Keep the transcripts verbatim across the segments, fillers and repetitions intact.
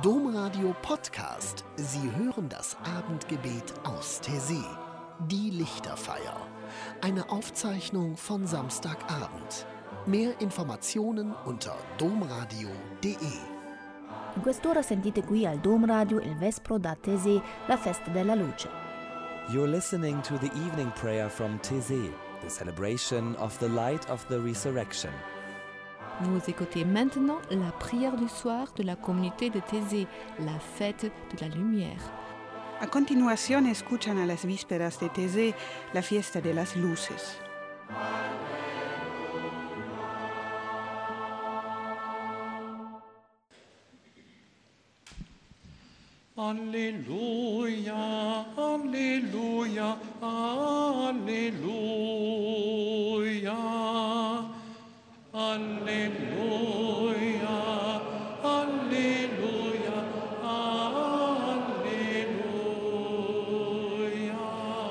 Domradio Podcast. Sie hören das Abendgebet aus Taizé. Die Lichterfeier. Eine Aufzeichnung von Samstagabend. Mehr Informationen unter domradio punto de. In quest'ora sentite qui al Dom Radio il Vespro da Taizé, la festa della luce. You're listening to the evening prayer from Taizé, the celebration of the light of the resurrection. Vous écoutez maintenant la prière du soir de la communauté de Taizé, la fête de la lumière. A continuación escuchan a las vísperas de Taizé, la fiesta de las luces. Alleluia, alleluia, alleluia, alleluia, alleluia, alleluia.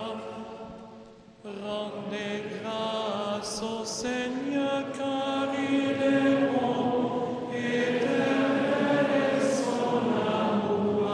Rendez grâce au Seigneur car il est bon, éternel est son amour.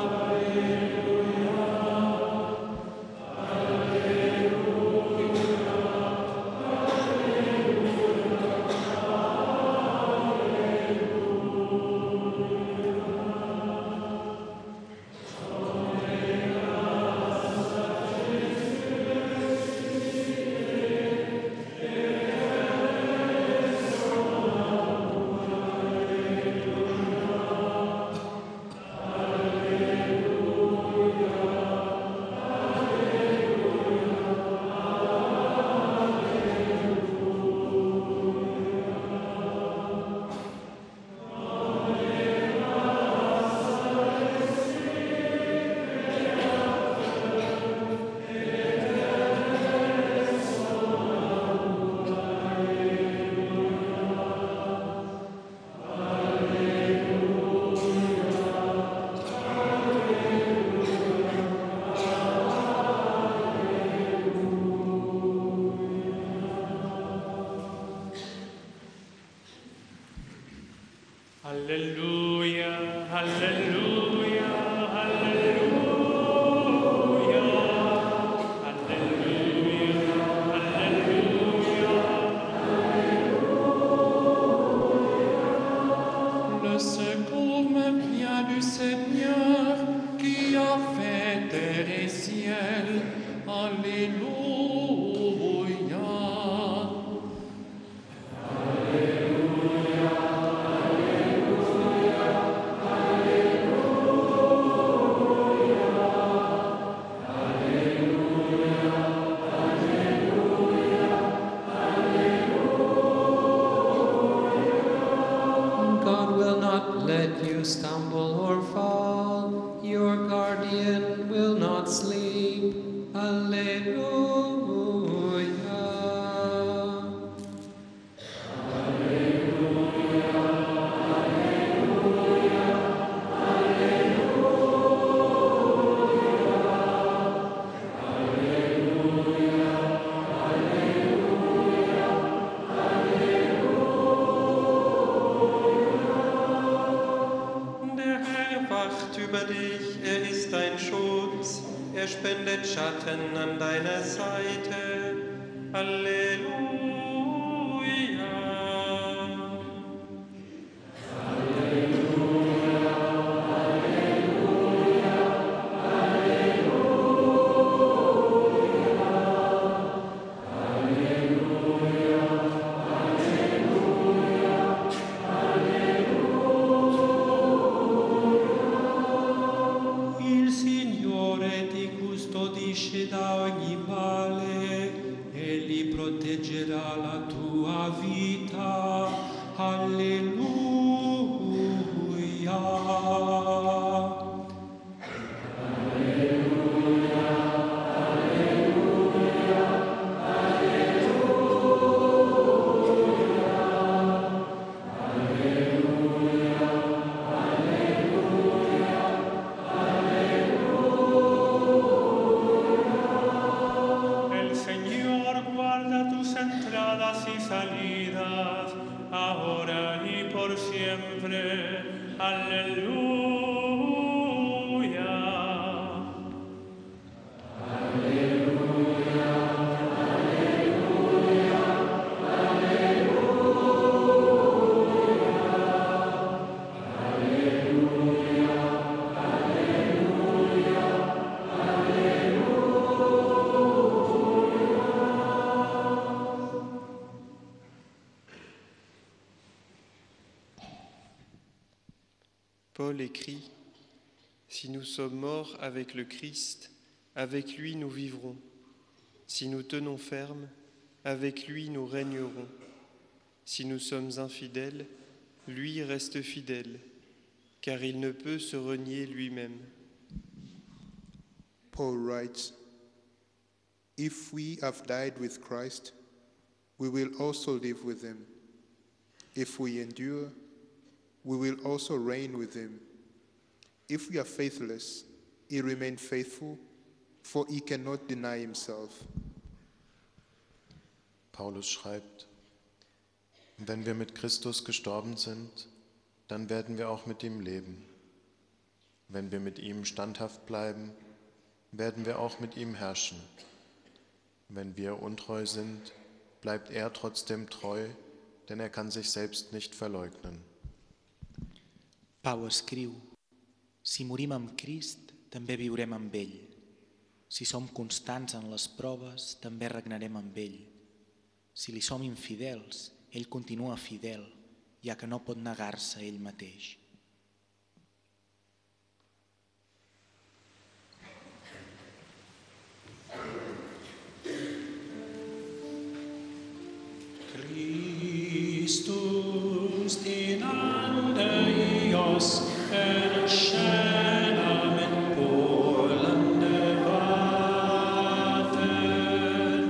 Alleluia, alleluia, alleluia, alleluia, alleluia. Le secours me vient du Seigneur qui a fait terre et ciel. Alléluia. Let you stumble or fall, your guardian will not sleep. Alleluia. Über dich, er ist dein Schutz, er spendet Schatten an deiner Seite. Halleluja. Da ogni male, egli proteggerà la tua vita. Alleluia. ahora y por siempre. Aleluya. Paul écrit « Si nous sommes morts avec le Christ, avec lui nous vivrons. Si nous tenons ferme, avec lui nous régnerons. Si nous sommes infidèles, lui reste fidèle, car il ne peut se renier lui-même. » Paul writes, "If we have died with Christ, we will also live with him. If we endure, we will also reign with him. If we are faithless, he remains faithful, for he cannot deny himself." Paulus schreibt, wenn wir mit Christus gestorben sind, dann werden wir auch mit ihm leben. Wenn wir mit ihm standhaft bleiben, werden wir auch mit ihm herrschen. Wenn wir untreu sind, bleibt er trotzdem treu, denn er kann sich selbst nicht verleugnen. Pau escriu, si morim amb Crist, també viurem amb ell. Si som constants en les proves, també regnarem amb ell. Si li som infidels, ell continua fidel, ja que no pot negar-se a ell mateix. Christus den ande ios erschenem in polende vater.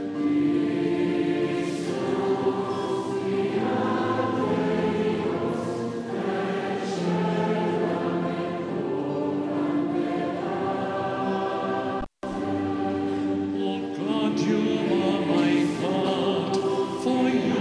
Oh God, you are my God, for you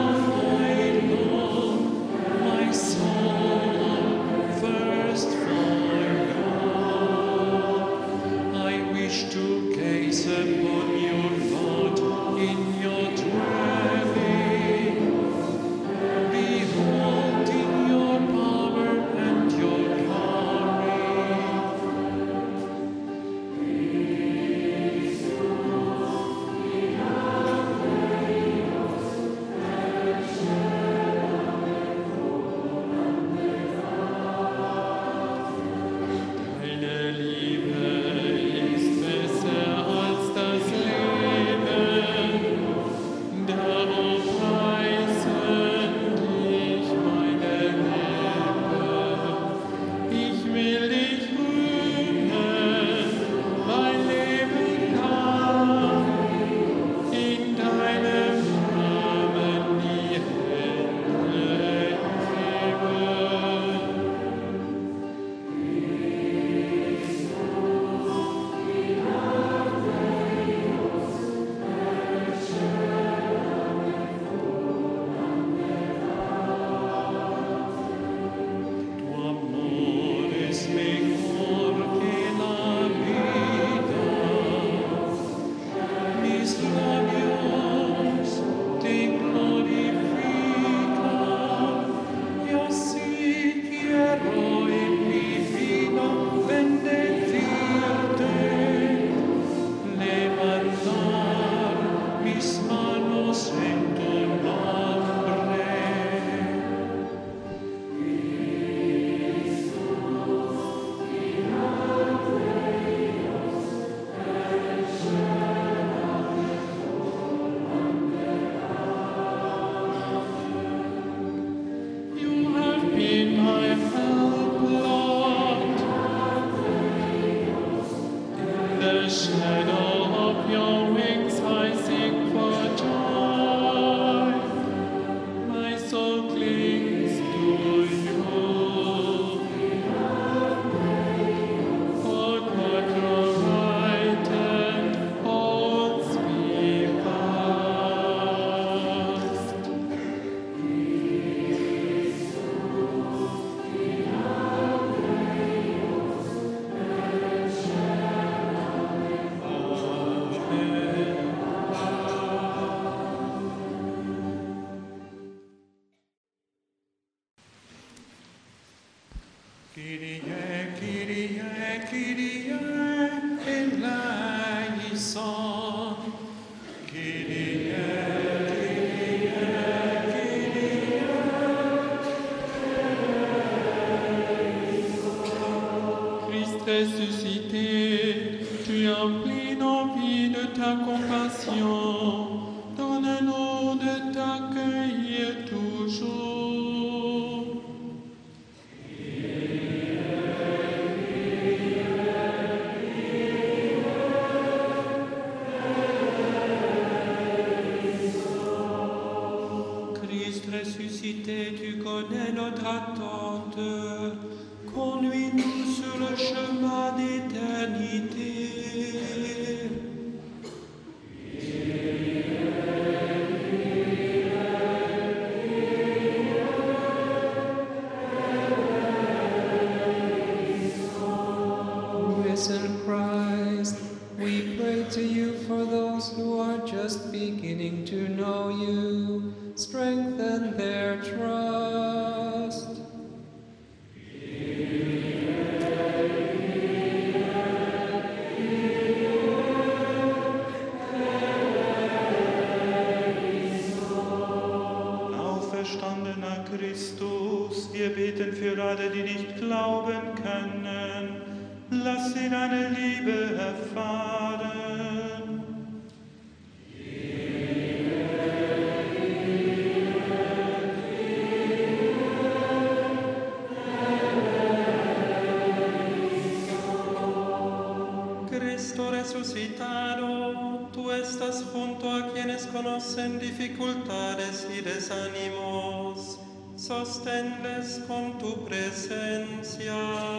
Kyrie, Kyrie, Kyrie, eleison. Kyrie, Kyrie, Kyrie, ressuscité, tu emplis nos vies de ta compassion. Donne-nous de t'accueillir toujours. Christ ressuscité, tu connais notre attente. Conduis-nous sur le chemin d'éternité. Risen Christ, we pray to you for those who are just beginning to know you. Strengthen their trust. Auferstandener Christus, wir beten für alle, die nicht glauben können. Lass sie deine Liebe erfahren. Cristo resucitado, tú estás junto a quienes conocen dificultades y desánimos. Sosténles con tu presencia.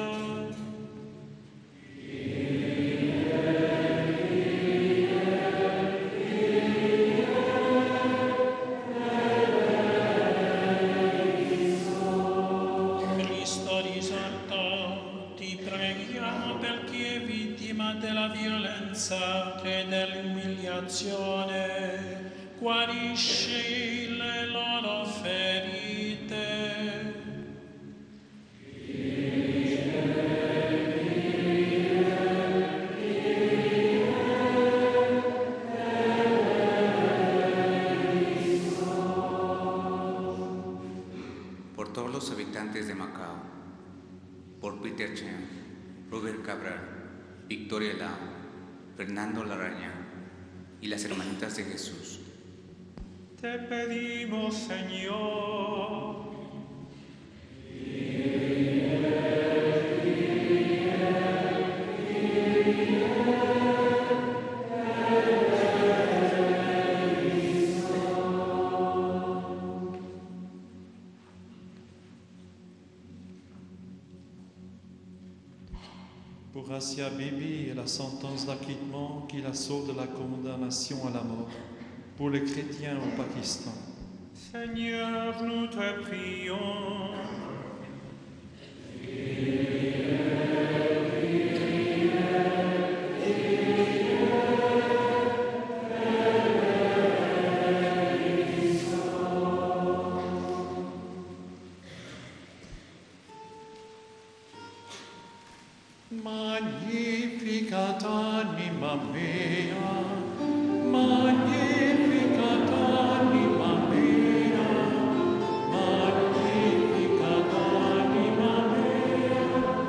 Cristo risorto, ti preghiamo per chi è vittima della violenza e dell'umiliazione, guarisci le loro ferite. Por todos los habitantes de Macao, por Peter Chen, Robert Cabral, Victoria Lau, Fernando Laraña y las hermanitas de Jesús. Te pedimos, Señor. Pour Asia Bibi et la sentence d'acquittement qui la sauve de la condamnation à la mort. Pour les chrétiens au Pakistan. Seigneur, nous te prions. Magnificat anima mea, magnificat anima mea, magnificat anima mea.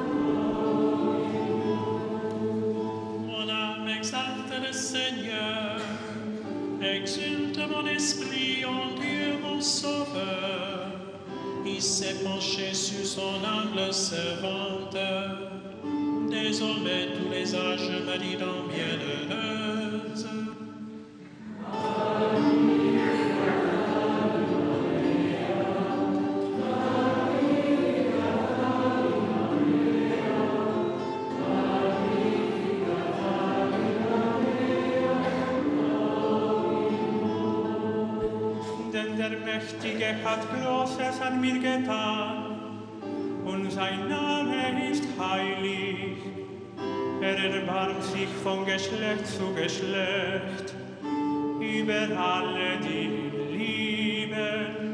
Mon âme exalte le Seigneur, exulte mon esprit en Dieu mon Sauveur. Il s'est penché sur son humble servante. Désormais tous les âges me diront bienheureuse. Denn der Mächtige hat Großes an mir getan, und sein Name ist heilig. Er erbarmt sich von Geschlecht zu Geschlecht über alle, die ihn lieben.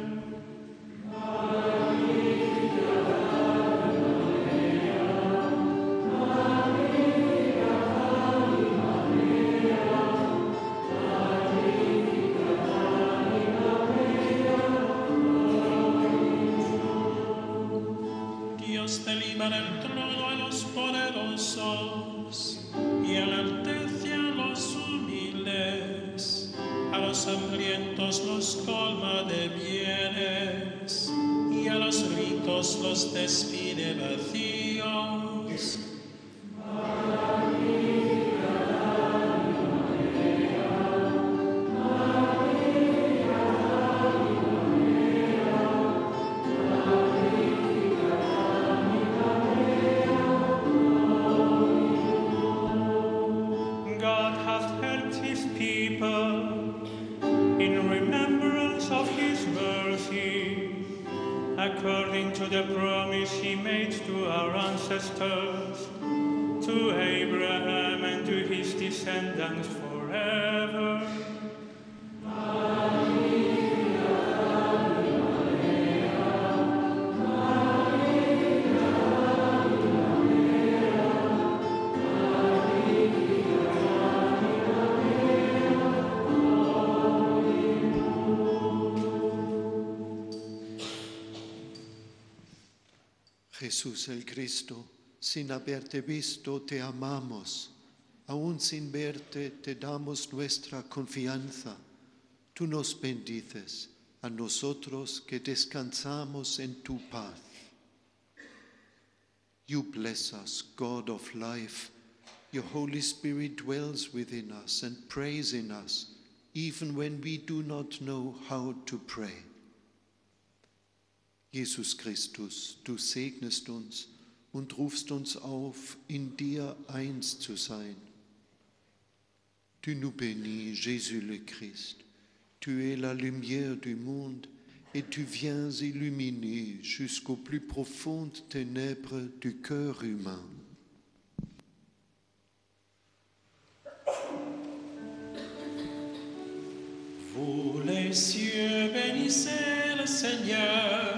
Dios te libera el trono a los poderosos y enaltece a los humildes. A los hambrientos los colma de bienes y a los ricos los despide vacíos. According to the promise he made to our ancestors, to Abraham and to his descendants forever. Jesús el Cristo, sin haberte visto te amamos, aún sin verte te damos nuestra confianza. Tú nos bendices a nosotros que descansamos en tu paz. You bless us, God of life. Your Holy Spirit dwells within us and prays in us, even when we do not know how to pray. Jesus Christus, du segnest uns und rufst uns auf, in dir eins zu sein. Tu nous bénis, Jésus le Christ. Tu es la lumière du monde et tu viens illuminer jusqu'aux plus profondes ténèbres du cœur humain. Vous les cieux bénissez le Seigneur.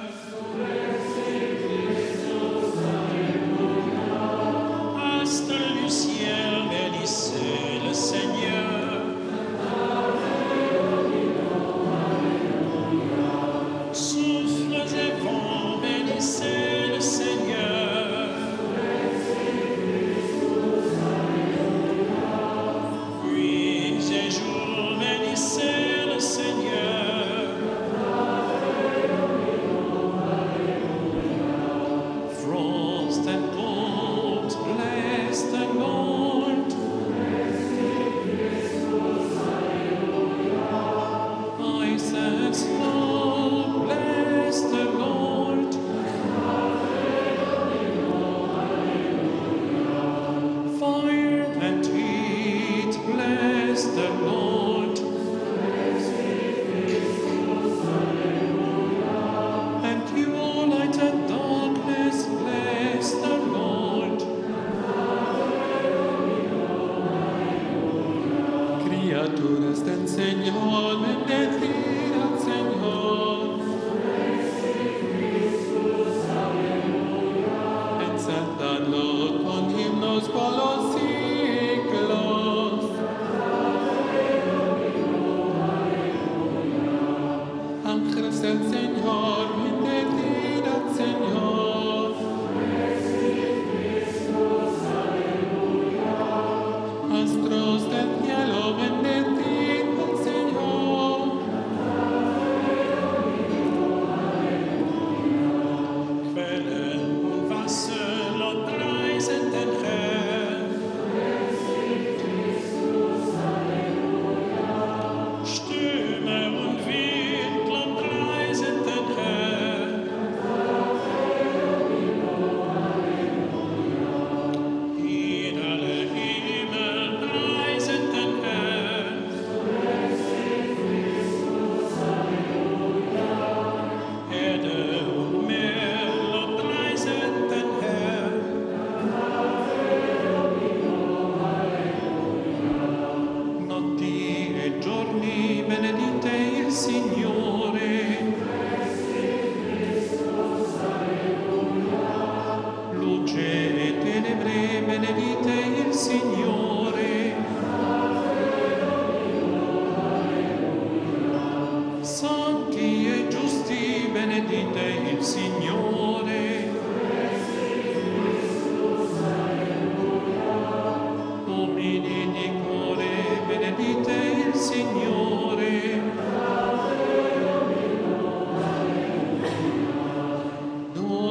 Astres du ciel, bénissez le Seigneur. Souffles et vents, bénissez le Seigneur. Nuits et jours, bénissez le Seigneur. Frost and cold, bless the Lord. Ice and snow, bless the Lord. Fire and heat, bless the Lord. And you, light and darkness, bless the Lord. Criaturas del Señor, bendecid al Señor. Exaltadlo con himnos por los siglos. Ángeles del Señor, bendecid al Señor. Astros del cielo, bendecid al Señor. Quellen und Wasser, lobpreisen den Herrn. Stürme und Wind, lobpreisen den Herrn.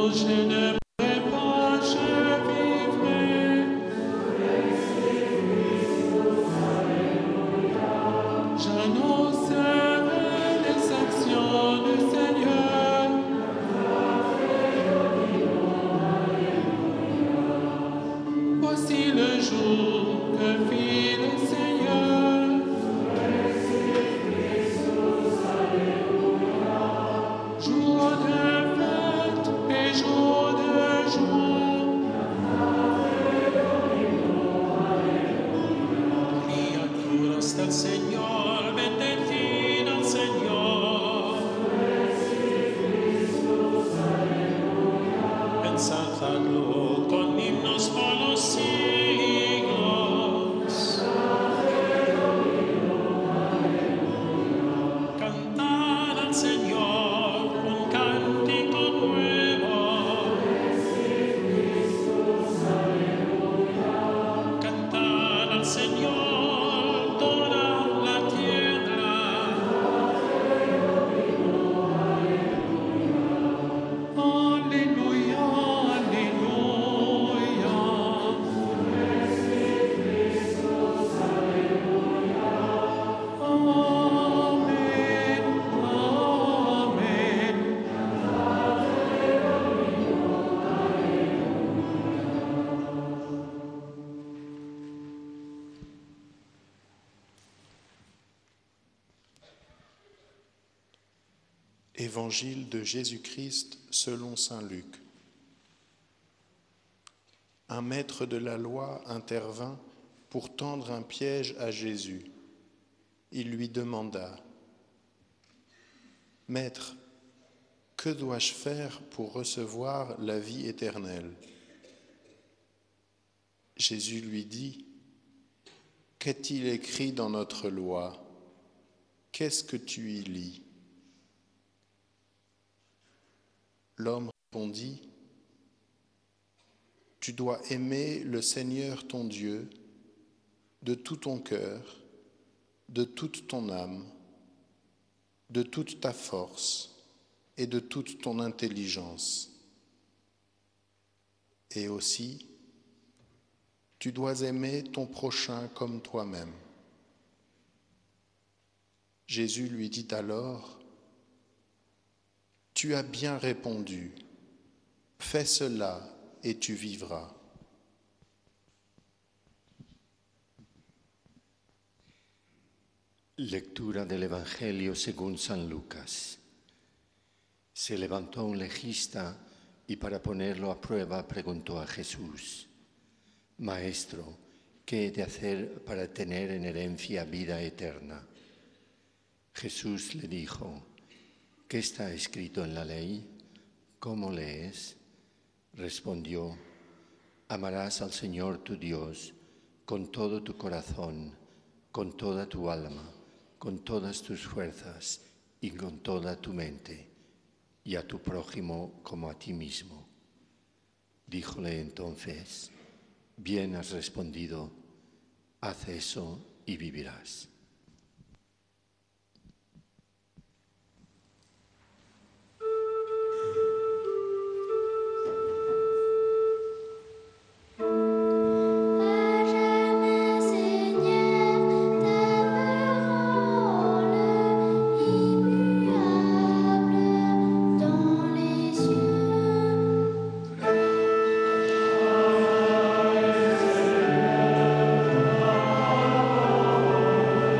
Évangile de Jésus-Christ selon saint Luc. Un maître de la loi intervint pour tendre un piège à Jésus. Il lui demanda : « Maître, que dois-je faire pour recevoir la vie éternelle ?» Jésus lui dit : « Qu'est-il écrit dans notre loi ? Qu'est-ce que tu y lis ? » L'homme répondit : « Tu dois aimer le Seigneur ton Dieu de tout ton cœur, de toute ton âme, de toute ta force et de toute ton intelligence. Et aussi, tu dois aimer ton prochain comme toi-même. » Jésus lui dit alors : « Tu as bien répondu, fais cela et tu vivras. » Lectura del Evangelio según San Lucas. Se levantó un legista y para ponerlo a prueba preguntó a Jesús: «Maestro, ¿qué he de hacer para tener en herencia vida eterna?» Jesús le dijo: «¿Qué está escrito en la ley? ¿Cómo lees?» Respondió: «Amarás al Señor tu Dios con todo tu corazón, con toda tu alma, con todas tus fuerzas y con toda tu mente, y a tu prójimo como a ti mismo». Díjole entonces: «Bien has respondido, haz eso y vivirás». Amen.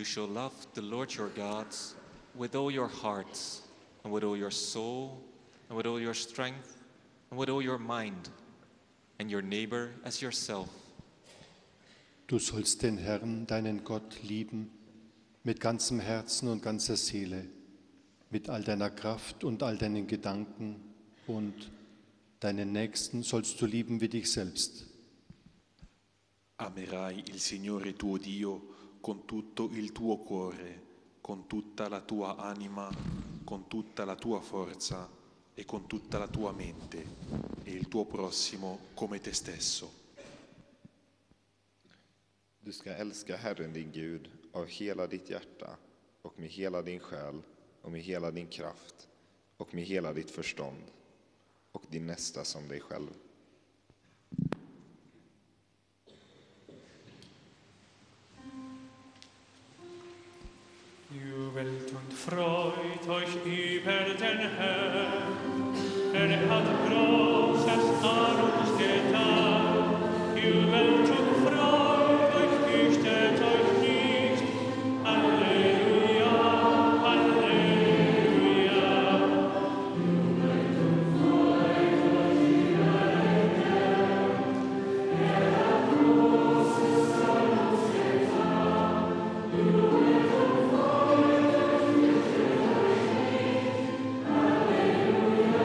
you shall love the Lord your God with all your heart, and with all your soul, and with all your strength, and with all your mind, and your neighbor as yourself. Du sollst den Herrn, deinen Gott, lieben, mit ganzem Herzen und ganzer Seele, mit all deiner Kraft und all deinen Gedanken, und deinen Nächsten sollst du lieben wie dich selbst. Amerai il Signore tuo Dio con tutto il tuo cuore, con tutta la tua anima, con tutta la tua forza e con tutta la tua mente, e il tuo prossimo come te stesso. Du ska älska Herren din Gud av hela ditt hjärta och med hela din själ och med hela din kraft och med hela ditt förstånd, och din nästa som dig själv. Jubelt und freut euch über den Herrn, er hat Großes an uns getan. Jubelt und freut euch, fürchtet euch nicht. Halleluja, Halleluja. Jubelt und freut euch über den Herrn, er hat Großes an uns getan. Jubelt und freut euch, fürchtet euch nicht. Halleluja,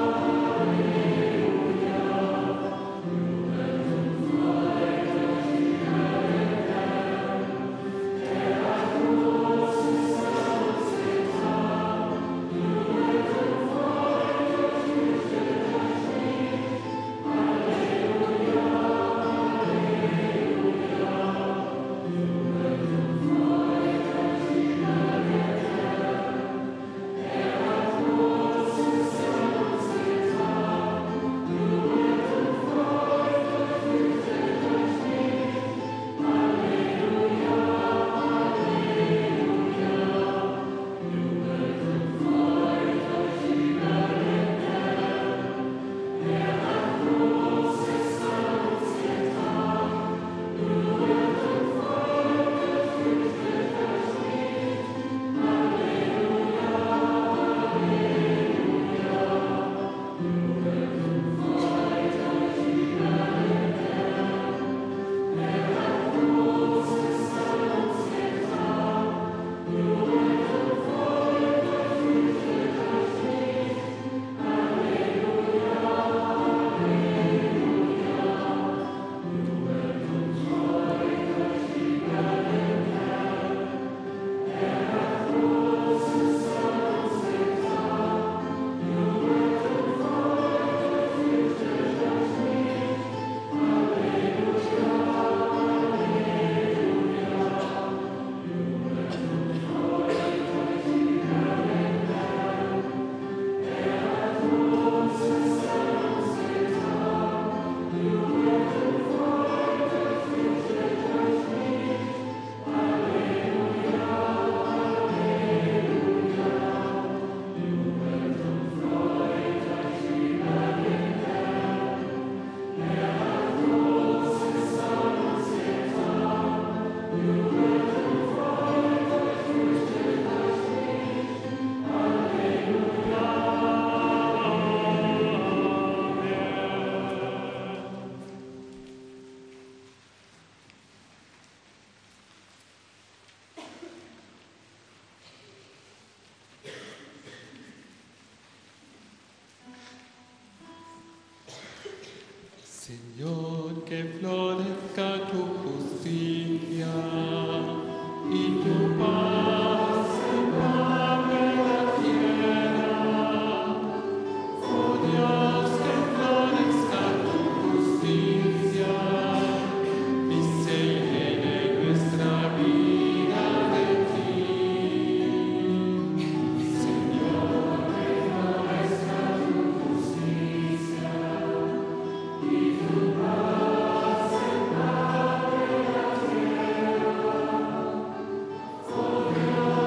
Señor, que florezca tu justicia y tu paz embargue la tierra. Oh Dios, que florezca tu justicia y se llene nuestra vida de ti. Señor, que florezca tu justicia y tu paz embargue la tierra. Oh Dios,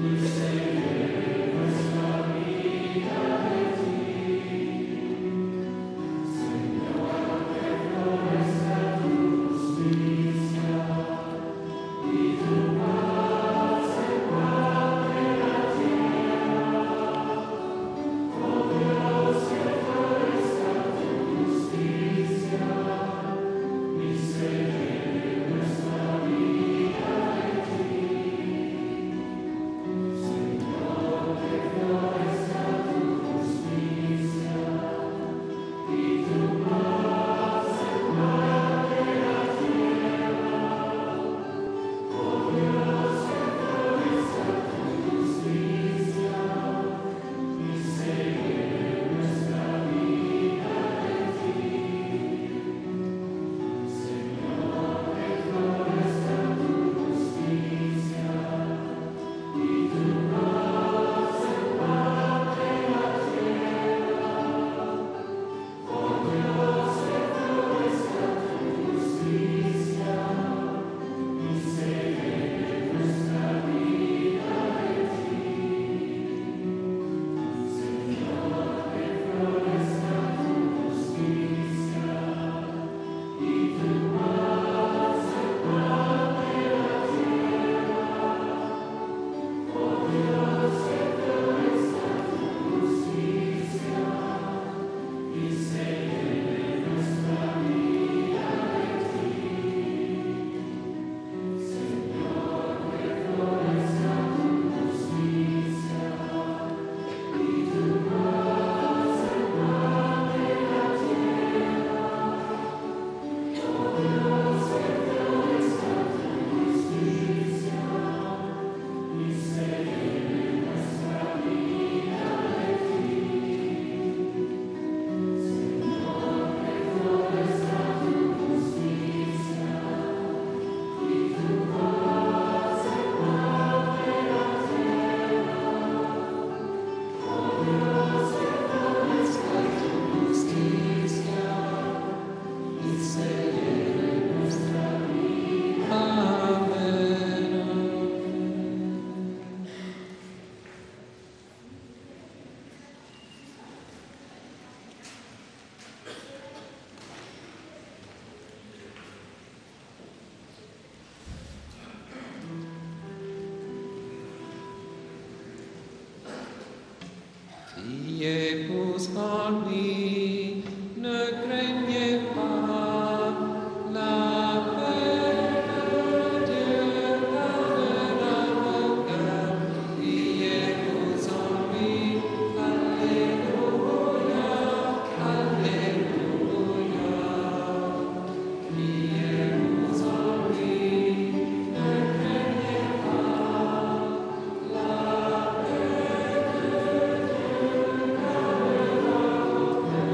Diebus en lui, ne craignez pas, la paix de Dieu gardera vos cœurs. Diebus en lui, Alléluia, Alléluia. Diebus en lui, ne craignez pas, la paix de Dieu gardera vos cœurs.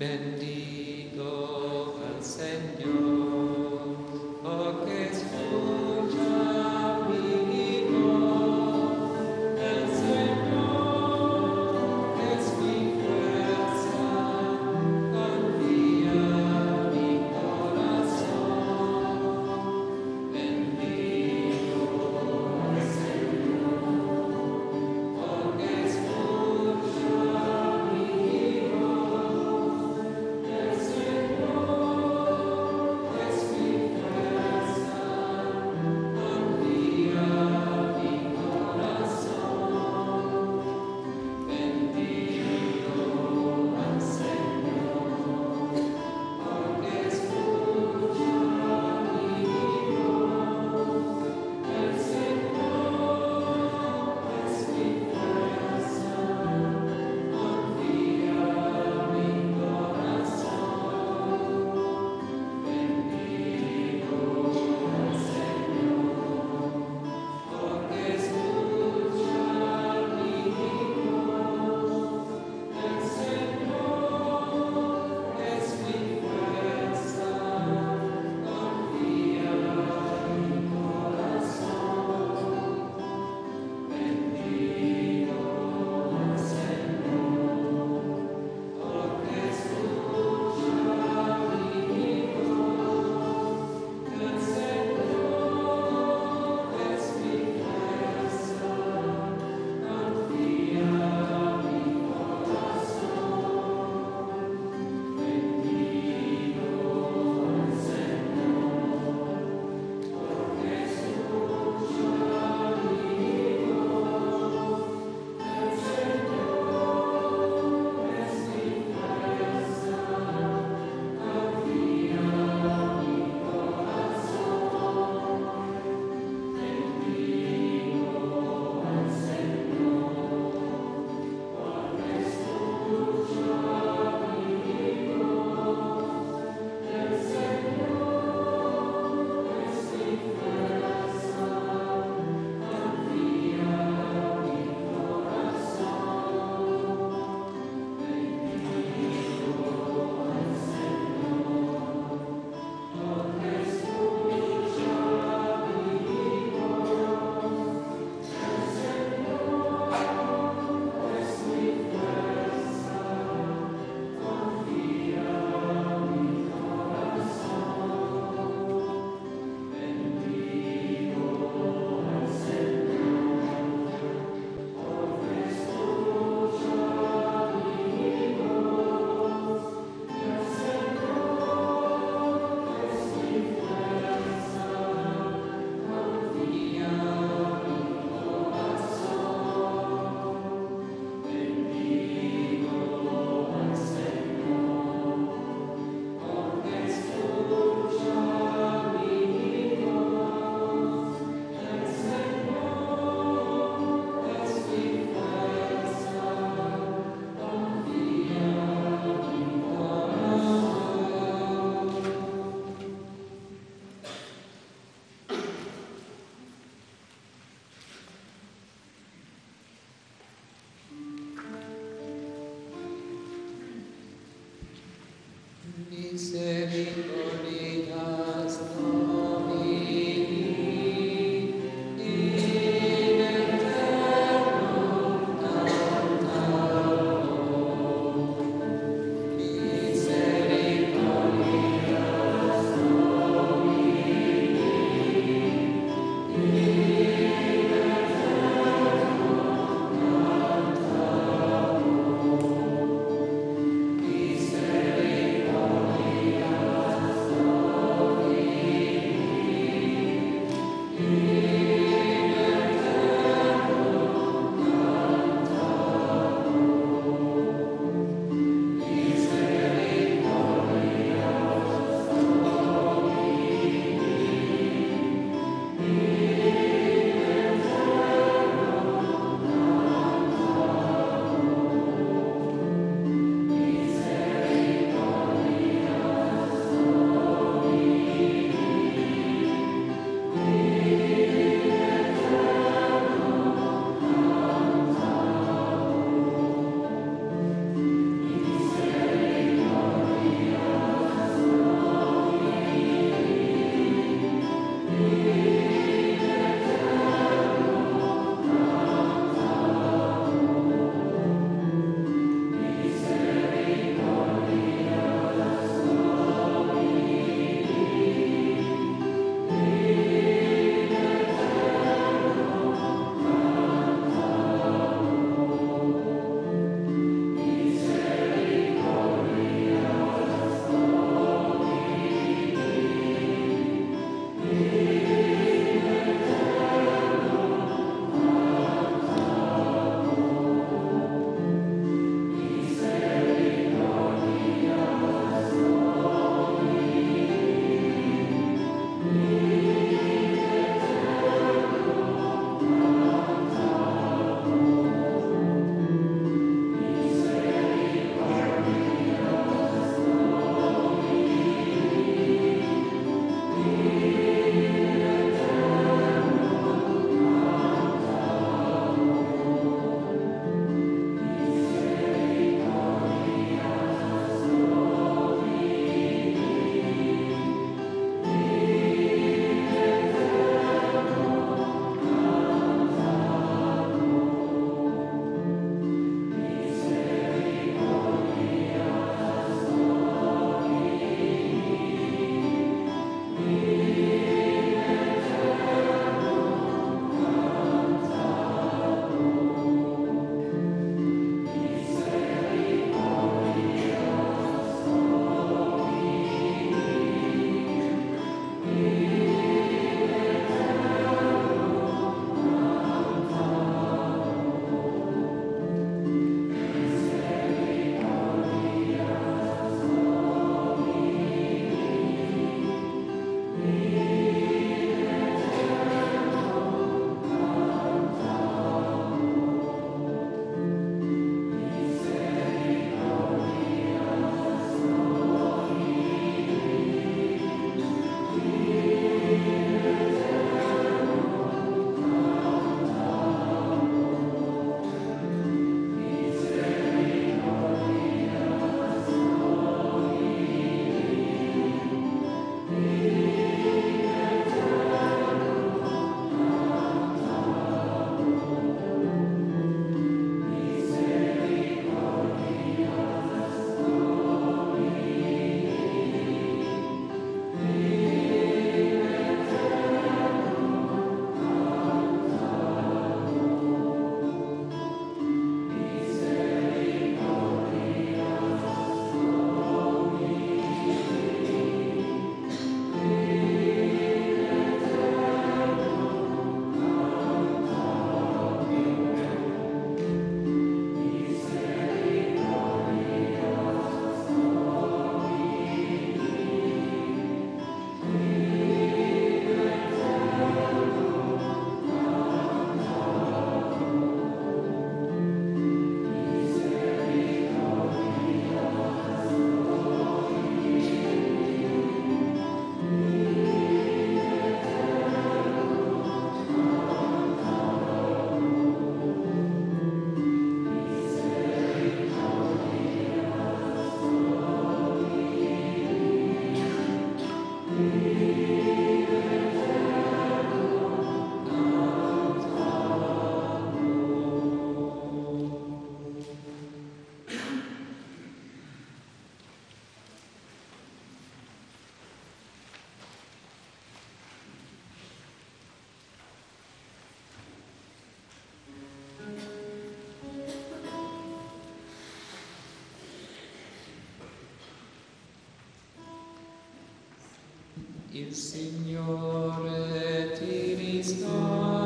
Bendigo al Señor, oh que escucha mi voz. El Señor es mi fuerza, confía mi corazón. Bendigo al Señor, oh que escucha mi voz. Il Signore ti risparmi.